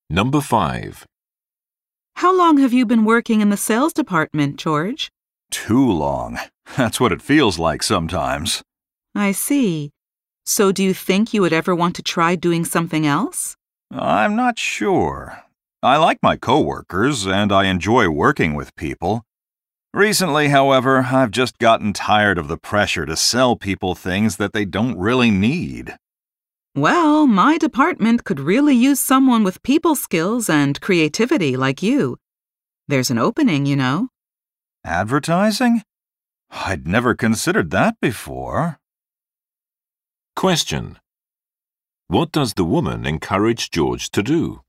Number 5. How long have you been working in the sales department, George? Too long. That's what it feels like sometimes. I see. So do you think you would ever want to try doing something else? I'm not sure. I like my coworkers and I enjoy working with people. Recently, however, I've just gotten tired of the pressure to sell people things that they don't really need. Well, my department could really use someone with people skills and creativity like you. There's an opening, you know. Advertising? I'd never considered that before. Question. What does the woman encourage George to do?